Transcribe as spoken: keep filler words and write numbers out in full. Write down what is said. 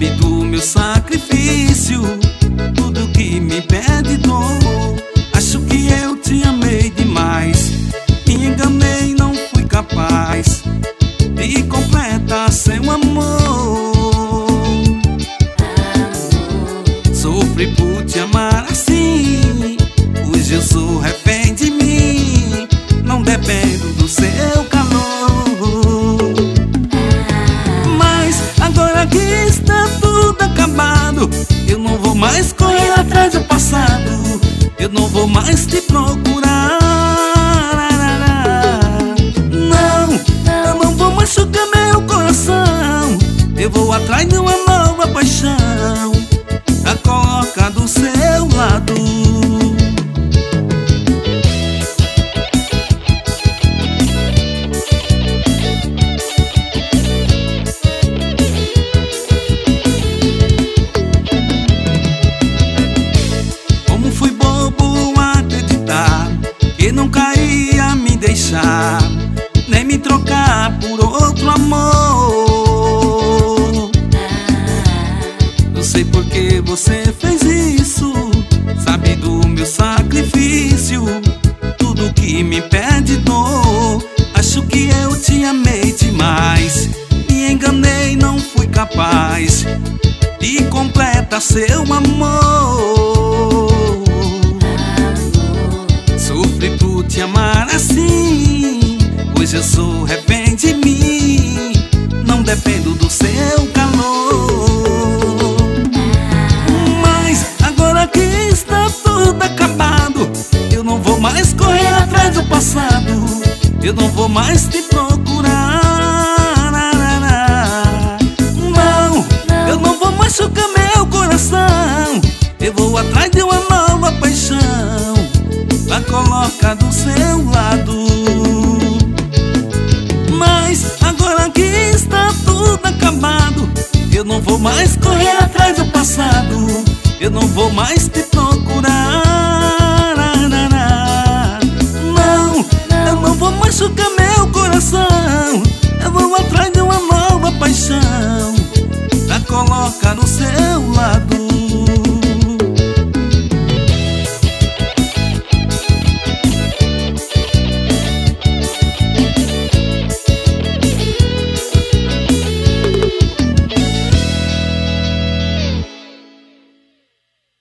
sabe do meu sacrifício, tudo que me pede dor. Acho que eu te amei demais, me enganei, não fui capaz de completar seu amor. Sofri por te amar assim, hoje eu sou refém de mim, não dependo do seu calor. Mas agora que está tudo acabado, eu não vou mais correr atrás do passado, eu não vou mais te procurar. Não, eu não vou machucar meu coração, eu vou atrás de uma nova paixão, a colocar do seu lado. Como fui bobo acreditar que nunca ia me deixar, nem me trocar por outro amor. Eu sei porque você fez isso, sabe do meu sacrifício, tudo que me pede dor. Acho que eu te amei demais, me enganei, não fui capaz de completar seu amor. Sofri por te amar assim, hoje eu sou refém de mim, não dependo do seu calor. Mas agora que está tudo acabado, eu não vou mais correr atrás do passado, eu não vou mais te procurar. Não, eu não vou machucar meu coração, eu vou atrás de uma nova paixão, pra colocar do seu lado. Mas agora que está tudo acabado, eu não vou mais correr atrás do passado, eu não vou mais te procurar. Não, eu não vou machucar meu coração, eu vou atrás de uma nova paixão, pra colocar no seu lado.